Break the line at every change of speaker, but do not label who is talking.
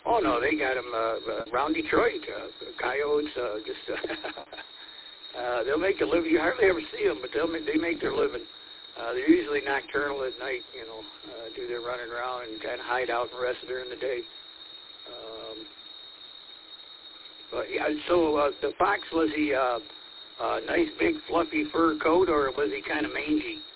Oh no, they got them around Detroit. Coyotes, they'll make a living. You hardly ever see them, but they make their living. They're usually nocturnal at night. Do their running around and kind of hide out and rest during the day. But yeah, so the fox, was he a nice big fluffy fur coat, or was he kind of mangy?